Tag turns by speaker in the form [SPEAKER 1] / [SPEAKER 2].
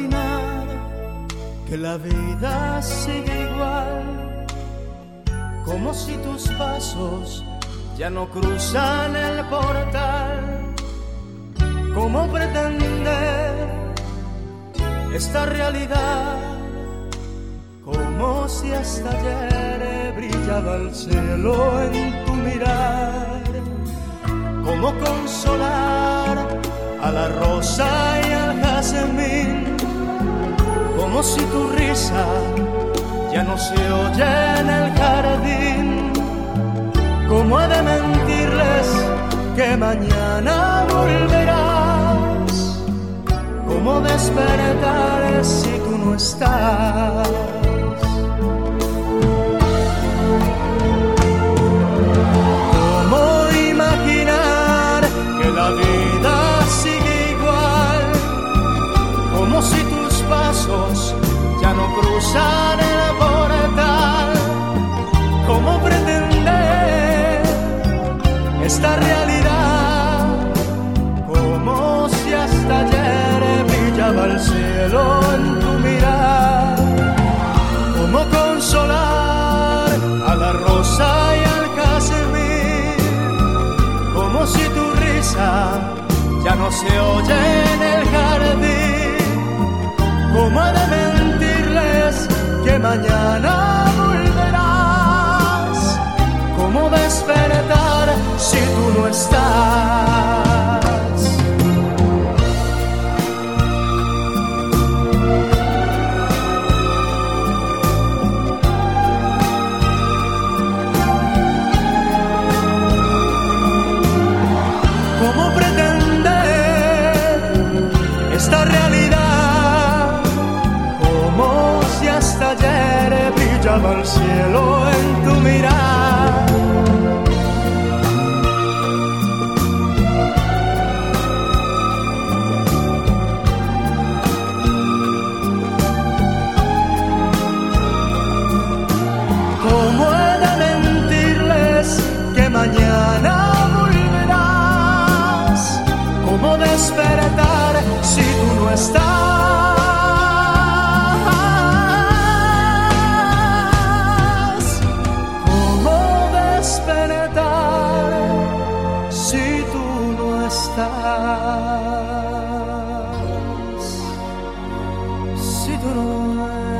[SPEAKER 1] imaginar que la vida sigue igual, como si tus pasos ya no cruzan el portal. ¿Cómo pretender esta realidad? Como si hasta ayer brillaba el cielo en tu mirar. ¿Cómo consolar a la rosa y al jazmín? Como si tu risa ya no se oye en el jardín. ¿Cómo he de mentirles que mañana volverás? ¿Cómo despertar si tú no estás? ¿Cómo imaginar que la vida sigue igual, como si tus pasos ya no cruzan el portal? ¿Cómo pretender esta realidad? Como si hasta ayer brillaba el cielo en tu mirar. ¿Cómo consolar a la rosa y al jazmín? Como si tu risa ya no se oye en el jardín. ¿Cómo he de mentirles que mañana volverás? ¿Cómo despertar si tú no estás? ¿Cómo pretender esta realidad? Como si hasta ayer brillaba el cielo en tu mirar. ¿Cómo he de mentirles que mañana volverás? ¿Cómo despertar si tú no estás? ¿Cómo despertar si tú no estás? Si tú no estás.